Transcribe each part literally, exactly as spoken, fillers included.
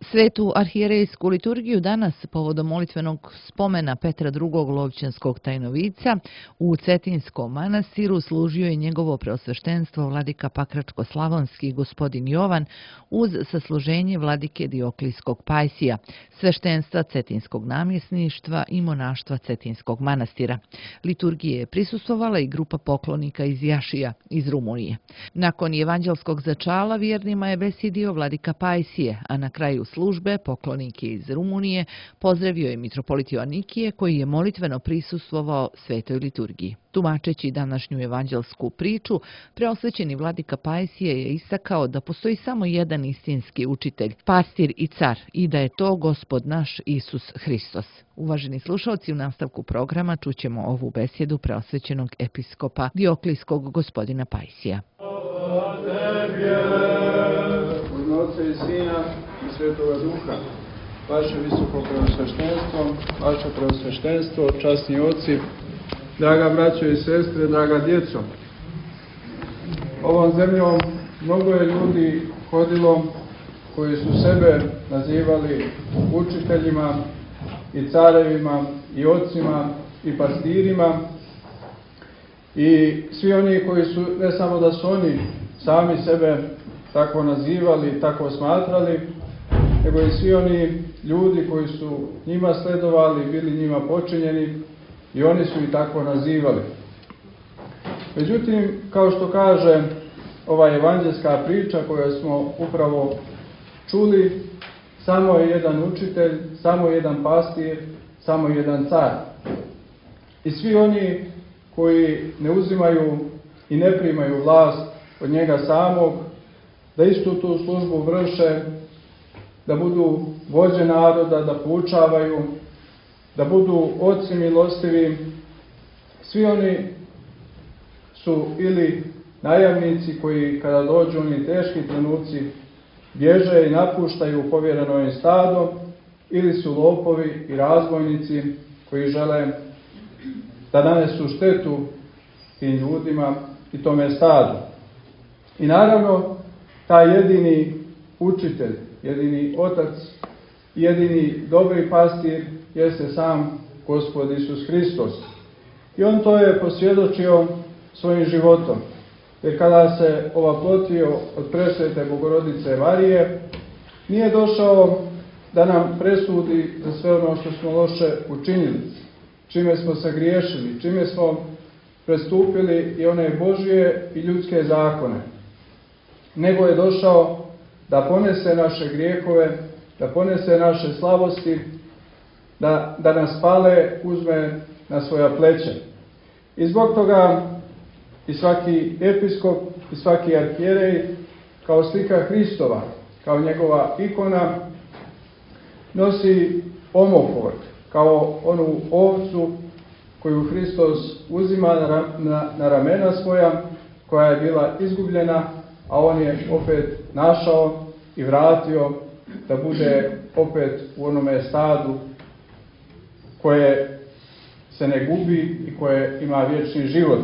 Svetu arhijerejsku liturgiju danas, povodom molitvenog spomena Petra drugog Lovćanskog tajnovica, u Cetinskom manastiru služio je njegovo preosveštenstvo vladika Pakračko-slavonski gospodin Jovan uz sasluženje vladike Dioklijskog Pajsija, sveštenstva Cetinskog namjesništva i monaštva Cetinskog manastira. Liturgije je prisustvovala i grupa poklonika iz Jašija, iz Rumunije. Nakon evanđelskog začala vjernima je besjedio vladika Pajsije, a na kraju službe poklonike iz Rumunije pozdravio je mitropolit Joanikije, koji je molitveno prisustvovao svetoj liturgiji. Tumačeći današnju evanđelsku priču, preosvećeni vladika Pajsije je istakao da postoji samo jedan istinski učitelj, pastir i car, i da je to Gospod naš Isus Hristos. Uvaženi slušalci, u nastavku programa čućemo ovu besjedu preosvećenog episkopa Dioklijskog gospodina Pajsija. Oca i Sina i Svetoga Duha, vaše visoko preosveštenstvo, vaše preosveštenstvo, časni oci, draga braćo i sestre, draga djeco. Ovom zemljom mnogo je ljudi hodilo koji su sebe nazivali učiteljima i carevima i ocima i pastirima, i svi oni koji su, ne samo da su oni sami sebe tako nazivali, tako smatrali, nego i svi oni ljudi koji su njima sledovali, bili njima počinjeni, i oni su i tako nazivali. Međutim, kao što kaže ova evanđelska priča koju smo upravo čuli, samo je jedan učitelj, samo jedan pastir, samo jedan car. I svi oni koji ne uzimaju i ne primaju vlast od njega samog, da istu tu službu vrše, da budu vođe naroda, da poučavaju, da budu oci milostivi. Svi oni su ili najavnici koji, kada dođu oni teški trenuci, bježe i napuštaju povjereno im stado, ili su lopovi i razbojnici koji žele da nanesu štetu tim ljudima i tome stadu. I naravno, taj jedini učitelj, jedini otac, jedini dobri pastir jeste sam Gospod Isus Hristos. I on to je posvjedočio svojim životom. Jer kada se ovaplotio od presvete Bogorodice Marije, nije došao da nam presudi za sve ono što smo loše učinili, čime smo se griješili, čime smo prestupili i one Božje i ljudske zakone. Nego je došao da ponese naše grijehove, da ponese naše slabosti, da, da nas pale uzme na svoja pleća. I zbog toga i svaki episkop i svaki arhijerej, kao slika Hristova, kao njegova ikona, nosi omofor, kao onu ovcu koju Hristos uzima na, na, na ramena svoja, koja je bila izgubljena, a on je opet našao i vratio da bude opet u onome stadu koje se ne gubi i koje ima vječni život.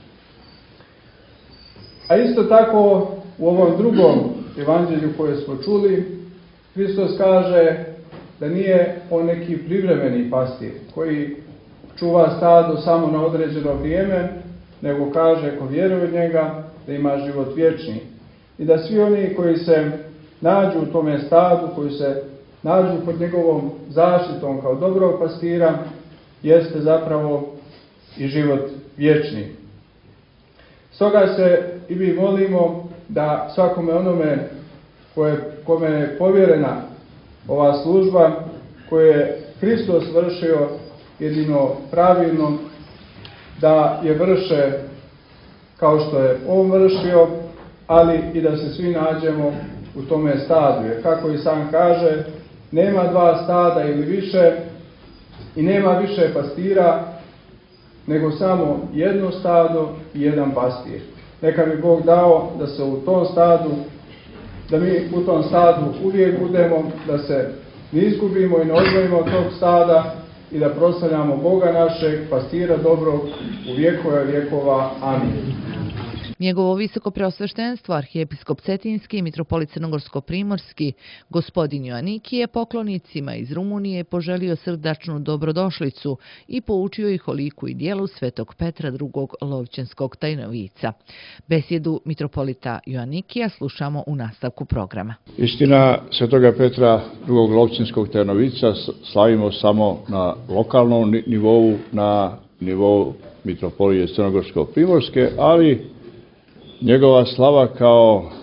A isto tako u ovom drugom evanđelju koje smo čuli, Hristos kaže da nije on neki privremeni pastir koji čuva stado samo na određeno vrijeme, nego kaže ko vjeruje u njega da ima život vječni. I da svi oni koji se nađu u tome stadu, koji se nađu pod njegovom zaštitom kao dobrog pastira, jeste zapravo i život vječni. Stoga se i mi molimo da svakome onome koje, kome je povjerena ova služba, koju je Hristos vršio jedino pravilno, da je vrše kao što je on vršio, ali i da se svi nađemo u tome stadu. Jer kako i sam kaže, nema dva stada ili više i nema više pastira, nego samo jedno stado i jedan pastir. Neka bi Bog dao da se u tom stadu, da mi u tom stadu uvijek budemo, da se ne izgubimo i ne odvojimo od tog stada i da proslavljamo Boga našeg, pastira dobrog, u vjekove vjekova. Amin. Njegovo visoko preosveštenstvo, arhijepiskop Cetinski i mitropolit Crnogorsko-primorski, gospodin Joanikije, poklonicima iz Rumunije poželio srdačnu dobrodošlicu i poučio ih o liku i dijelu svetog Petra drugog Lovćenskog tajnovica. Besjedu mitropolita Joanikija slušamo u nastavku programa. Istina, svetoga Petra drugog Lovćenskog tajnovica slavimo samo na lokalnom nivou, na nivou mitropolije Crnogorsko-primorske, ali njegova slava kao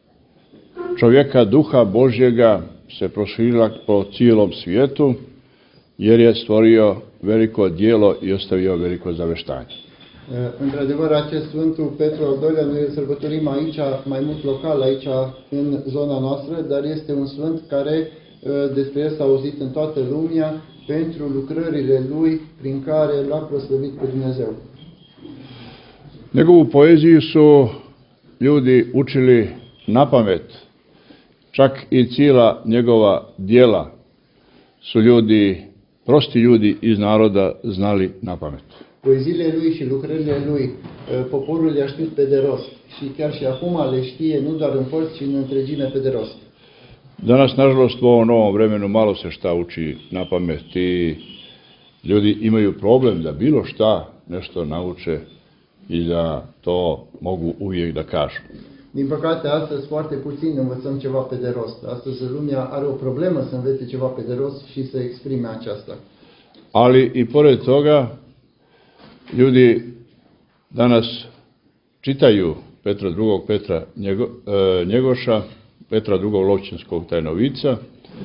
čovjeka duha Božjega se proširila po cijelom svijetu, jer je stvorio veliko djelo i ostavio veliko zaveštanje. Într-adevăr, acest Sfântul Petru al doilea noi îl sărbătorim aici, mai mult local, aici în zona noastră, dar este un Sfânt care despre el s-a auzit în toată lumea pentru lucrările lui prin care l-a proslăvit pe Dumnezeu. Njegovu poeziju su ljudi učili napamet, čak i cijela njegova djela su ljudi, prosti ljudi iz naroda znali napamet. Poeziile lui și lucrările lui, poporul le-a știut pe de rost și chiar și acum le știe nu doar în părți, ci în întregime pe de rost. Danas, nažalost, u ovom novom vremenu malo se šta uči napamet i ljudi imaju problem da bilo šta nešto nauče i da to mogu uvijek da kažu. Din păcate, astăzi foarte puțin învățăm ceva pe de rost. Astăzi lumea are o problemă să învețe ceva pe de rost și să exprime aceasta. Ali i pored toga, ljudi danas čitaju Petra drugog Petra Njego, e, Njegoša, Petra drugog Lovćenskog tajnovica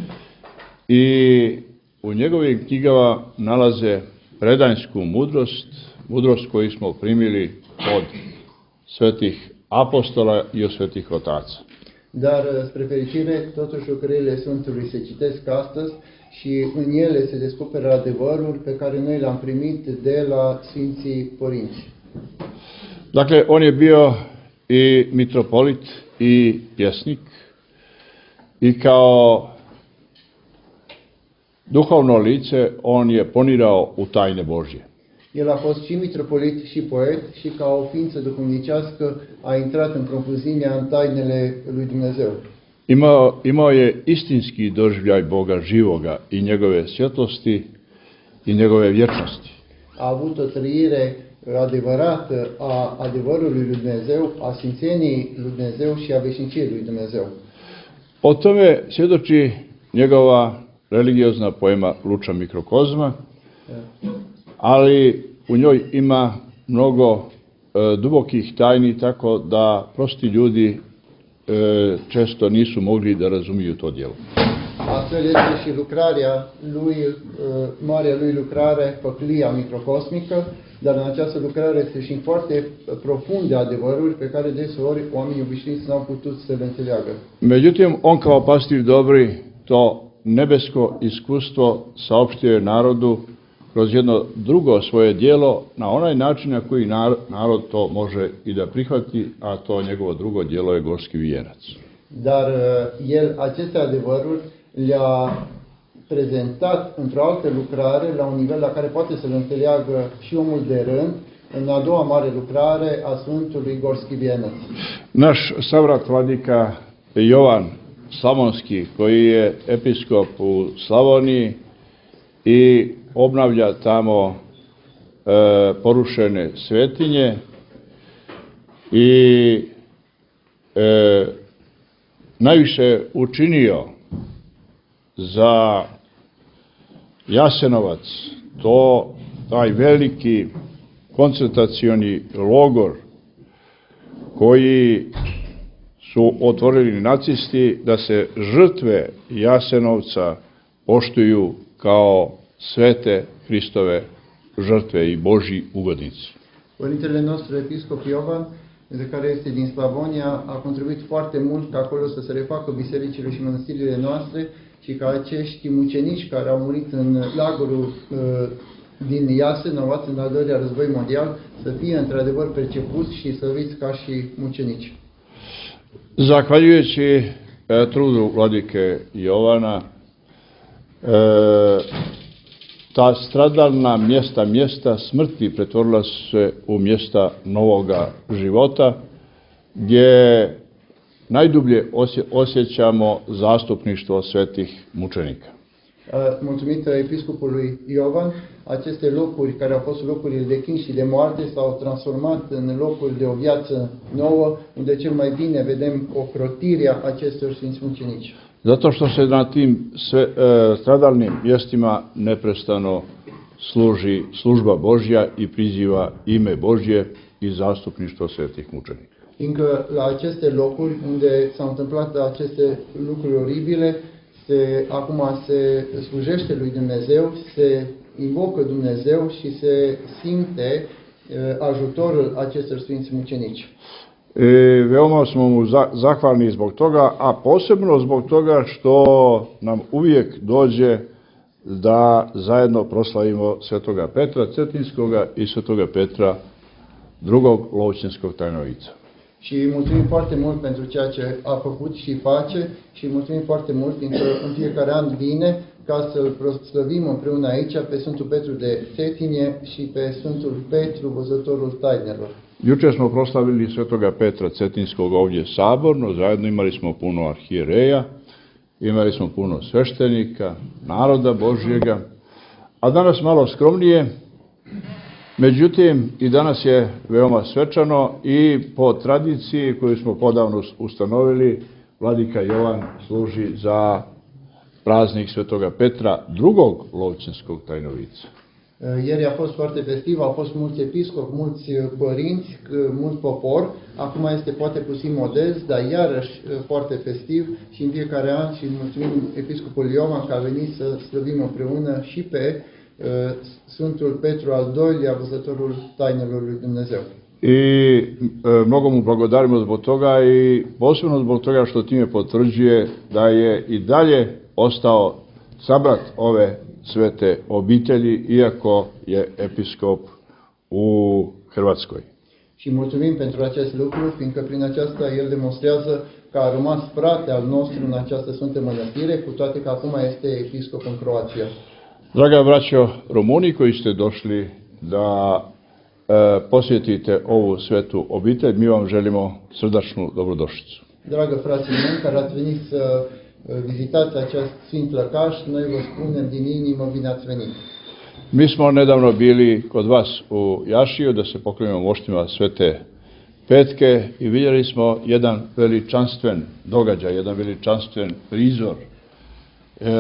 i u njegovim knjigama nalaze predanjsku mudrost, mudrost koju smo primili od svetih apostola i od svetih otaca. Dar, spre fericire, totuși lucrările Sfântului se citesc astăzi și în ele se descoperă adevărul pe care noi l-am primit de la Sfinții Părinți. Dakle, on je bio i mitropolit i pjesnik i kao duhovno lice on je ponirao u tajne Božje. El a fost și mitropolit și poet și ca o ființă duhovnicească a intrat în profunzimea în tainele lui Dumnezeu. Imao, imao je istinski doživljaj Boga živoga i njegove svjetlosti i njegove vječnosti. A avut o trăire adevărată a adevărului lui Dumnezeu, a sfințeniei lui Dumnezeu și a veșniciei lui Dumnezeu. O tome svjedoči njegova religiozna poema Luča mikrokozma, ali u njoj ima mnogo e, dubokih tajni, tako da prosti ljudi e, često nisu mogli da razumiju to djelo. Astfel este și lucrarea lui, marea lui lucrare, Păclia microcosmică, dar în această lucrare este și foarte profunde adevăruri pe care deseori oamenii obișnuiți n-au putut să le înțeleagă. Međutim, on kao pastir dobri to nebesko iskustvo saopštio je narodu kroz jedno drugo svoje djelo na onaj način na koji narod to može i da prihvati, a to njegovo drugo djelo je gorski vijenac. Dar el aceste adevăruri le-a prezentat într-o altă lucrare la un nivel la care poate să le înțeleagă și omul de rând, în a doua mare lucrare a Sfântului Gorski Vijenac. Naš savrat vladika Jovan Slavonski, koji je episkop u Slavoniji i obnavlja tamo e, porušene svetinje i e, najviše učinio za Jasenovac, to taj veliki koncentracioni logor koji su otvorili nacisti da se žrtve Jasenovca poštuju kao svete Hristove žrtve i Božji ugodnici. Părintele nostru episcop Iovan, de care este din Slavonia, a contribuit foarte mult ca acolo să se refacă bisericile și mănăstirile noastre și ca acești mucenici care au murit în lagărul uh, din Jasenovac în al doilea război mondial să fie într-adevăr percepuți și slăviți ca și mucenici. Zahvaljujući e, trudu vladike Jovana, e, ta stradalna mjesta, mjesta smrti pretvorila se u mjesta novoga života gdje najdublje osjećamo zastupništvo svetih mučenika. Mulțumită episcopului Iovan, aceste locuri care au fost locurile de chin și de moarte s-au transformat în locuri de o viață nouă, unde cel mai bine vedem ocrotirea acestor sfinți mucenici. Zato što se na tim sve, e, stradalnim mjestima neprestano služi služba Božja i priziva ime Božje i zastupništvo svetih mučenika. Fiindcă la aceste locuri unde s-au întâmplat aceste lucruri oribile, se, acum se slujește lui Dumnezeu, se invocă Dumnezeu și se simte uh, ajutorul acestor sfinți mucenici. I veoma smo mu zahvalni zbog toga, a posebno zbog toga što nam uvijek dođe da zajedno proslavimo svetoga Petra Cetinskoga i svetoga Petra drugog Lovćenskog tajnovica. Și mulțumim foarte mult pentru ceea ce a făcut și face și mulțumim foarte mult fiindcă în fiecare an vine ca să-l proslăvim împreună aici pe Sfântul Petru de Cetinje și pe Sfântul Petru, văzătorul tainelor. Jučer smo proslavili svetoga Petra Cetinskog ovdje saborno, zajedno imali smo puno arhijereja, imali smo puno sveštenika, naroda Božjega, a danas malo skromnije. Međutim, i danas je veoma svečano i po tradiciji koju smo podavno ustanovili, vladika Jovan služi za praznik svetoga Petra, drugog Lovćenskog tajnovica. Ieri a fost foarte festiv, au fost mulți episcopi, mulți părinți, mult popor. Acum este poate puțin modest, dar iarăși foarte festiv și în fiecare an și mulțumim episcopul Iovan că a venit să slăvim împreună și pe Sfântul Petru al doilea, văzătorul tainelor lui Dumnezeu. I e, mnogo mu blagodarimo zbog toga i posebno zbog toga što time potvrđuje da je i dalje ostao sabrat ove svete obitelji, iako je episkop u Hrvatskoj. Și mulțumim pentru acest lucru, fiindcă prin aceasta el demonstrează că a rămas frate al nostru în această Sfântă Mănăstire, cu toate că acum este episcop în Croația. Draga braćo Rumuni koji ste došli da e, posjetite ovu svetu obitelj, mi vam želimo srdačnu dobrodošlicu. Dragă frații mei care ați venit să vizitați acest sfint lăcaș, noi vă spunem din inimă bine ați venit. Mi smo nedavno bili kod vas u Jašiju da se poklonimo moštima Svete Petke i vidjeli smo jedan veličanstven događaj, jedan veličanstven prizor, e,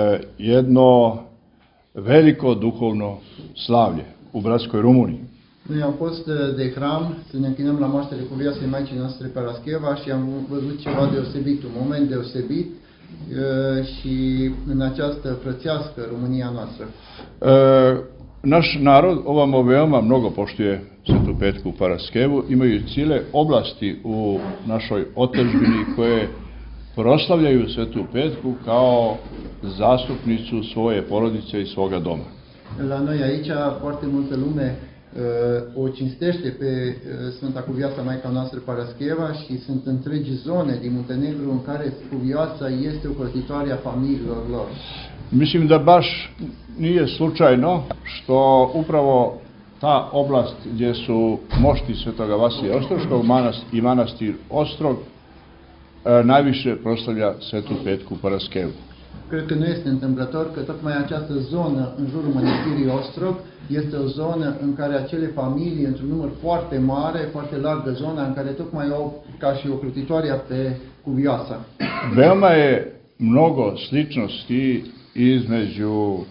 jedno veliko duhovno slavlje u bratskoj Rumuniji. Noi am fost de hram să ne închinăm la moaștele cuvioasei Maicii noastre Parascheva și am văzut ceva deosebit, un moment deosebit și în această frățească România noastră. E, naš narod ovamo veoma mnogo poštuje Svetu Petku Paraskevu, imaju cijele oblasti u našoj otadžbini koje proslavljaju Svetu Petku kao zastupnicu svoje porodice i svoga doma. La noi aici foarte multă lume uh, o cinstește pe uh, Sfânta Cuvioasa Maica noastră Parascheva și sunt întregi zone din Muntenegru în care Cuvioasa este ocrotitoare a familiilor lor. Mislim da baš nije slučajno što upravo ta oblast gdje su mošti Svetoga Vasilija Ostroškog i manastir Ostrog najviše proslavlja Svetu Petku Paraskevu. Cred că nu este întâmplător că tocmai această zonă în jurul mănăstirii Ostrog este o zonă în care acele familii, într-un număr foarte mare, foarte largă zona, în care tocmai au ca și ocrotitoarea pe Cuvioasa. Veoma je mnogo sličnosti između e,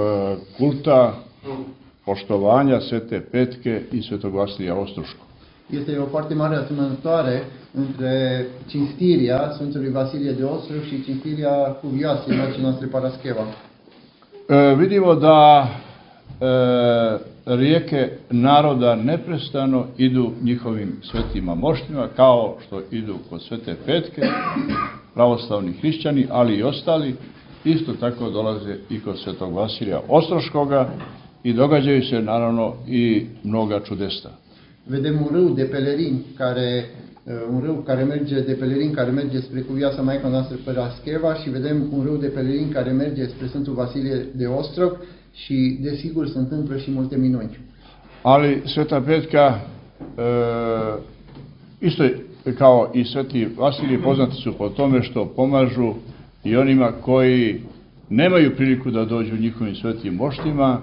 kulta poštovanja Svete Petke i Svetog Vasilija Ostroškog. Este o foarte mare asemănătoare între cinstirea Sfântului Vasilie de Ostrog și cinstirea Cuvioasei Maicii noastre Parascheva. E, vidimo da e, rijeke naroda neprestano idu njihovim svetima moštima, kao što idu kod Svete Petke, pravoslavni hrišćani, ali i ostali, isto tako dolaze i kod Svetog Vasilija Ostroškoga i događaju se naravno i mnoga čudesa. Vedem un râu de pelerini care un râu care merge de pelerini care merge spre Cuvioasa Maica noastră Parascheva și vedem un râu de pelerini care merge spre Sfântul Vasilie de Ostrog și desigur se întâmplă și multe minuni. Ali Sveta Petka e, isto kao i sveti Vasilij, poznati su po tome što pomažu i onima koji nemaju priliku da dođu njihovim svetim moštima,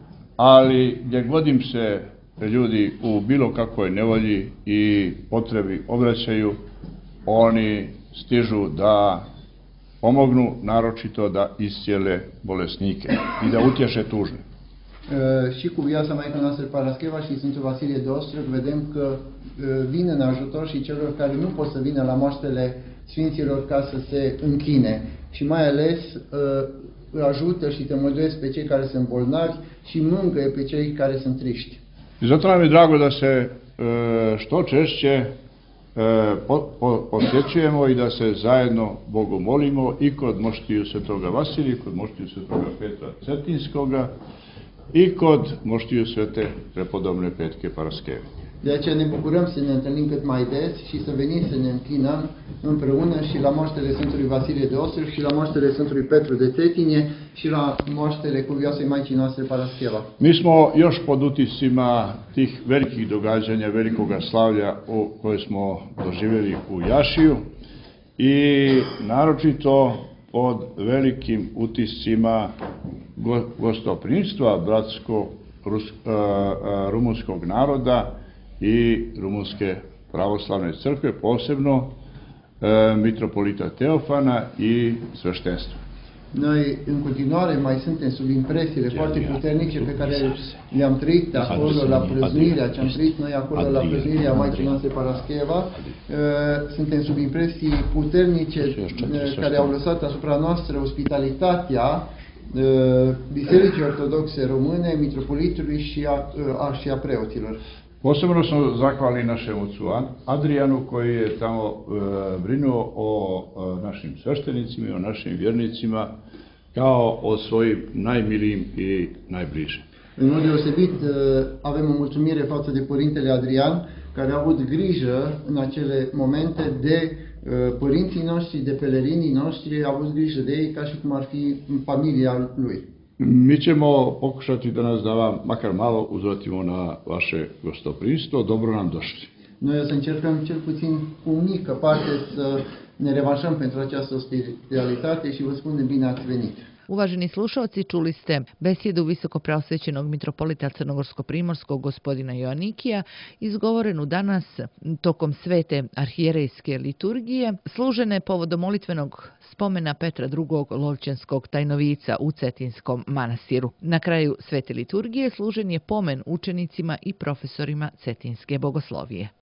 ali gdje god im se ljudi u bilo kakvoj nevolji i potrebi obraćaju, oni stižu da pomognu, naročito da iscijele bolesnike i da utješe tužne. Uh, și cu viața Maica noastră Parascheva și Sfântul Vasilije de Ostrog vedem că uh, vin în ajutor și celor care nu pot să vină la moaștele Sfinților ca să se închine și mai ales uh, ajută și tămăduiesc pe cei care sunt bolnavi și mângâie pe cei care sunt triști. I zato nam je drago da se uh, što češće uh, po, po, posjećujemo i da se zajedno Bogu molimo i kod moštiju svetoga Vasilija, kod moštiju svetoga Petra Cetinskoga i kod moštiju svete prepodobne Petke Parascheve. De aceea ne bucurăm să ne întâlnim cât mai des și să venim să ne închinăm împreună și la moaștele Sfântului Vasilije de Ostrog și la moaștele Sfântului Petru de Cetinje și la moaștele Cuvioasei Maicii noastre Parascheva. Mi smo još pod utiscima tih velikih događanja, velikoga slavlja u koje smo doživjeli u Jašiju i naročito pod velikim utiscima gostoprimstva bratsko rus, uh, uh, rumunskog naroda i rumunske pravoslavne crkve, posebno uh, mitropolita Teofana i sveštenstva. Noi, în continuare, mai suntem sub impresiile foarte puternice pe care le-am trăit acolo la prăznuirea, ce am trăit noi acolo la prăznuirea Maicii noastre Parascheva. Suntem sub impresii puternice care au lăsat asupra noastră ospitalitatea Bisericii Ortodoxe Române, mitropolitului și a, a, și a preoților. Posebno smo zahvalni našem ocu Adrianu koji je tamo e, brinuo o e, našim sveštenicima i o našim vjernicima kao o svojim najmilijim i najbližim. În mod deosebit avem o mulțumire față de Părintele Adrian, care a avut grijă în acele momente de părinții noștri, de pelerinii noștri, a avut grijă de ei ca și cum ar fi familia lui. Mi ćemo pokušati danas da vam makar malo uzvratimo na vaše gostoprimstvo. Dobro nam došli. Noi o să încercăm cel puțin cu mică parte să ne revanșăm pentru această ospitalitate și vă spunem bine ați venit. Uvaženi slušalci, čuli ste besjedu visokopreosvećenog mitropolita Crnogorsko-primorskog gospodina Joannikija, izgovorenu danas tokom svete arhijerejske liturgije, služene povodom molitvenog spomena Petra drugog Lovćenskog tajnovica u Cetinskom manastiru. Na kraju svete liturgije služen je pomen učenicima i profesorima Cetinske bogoslovije.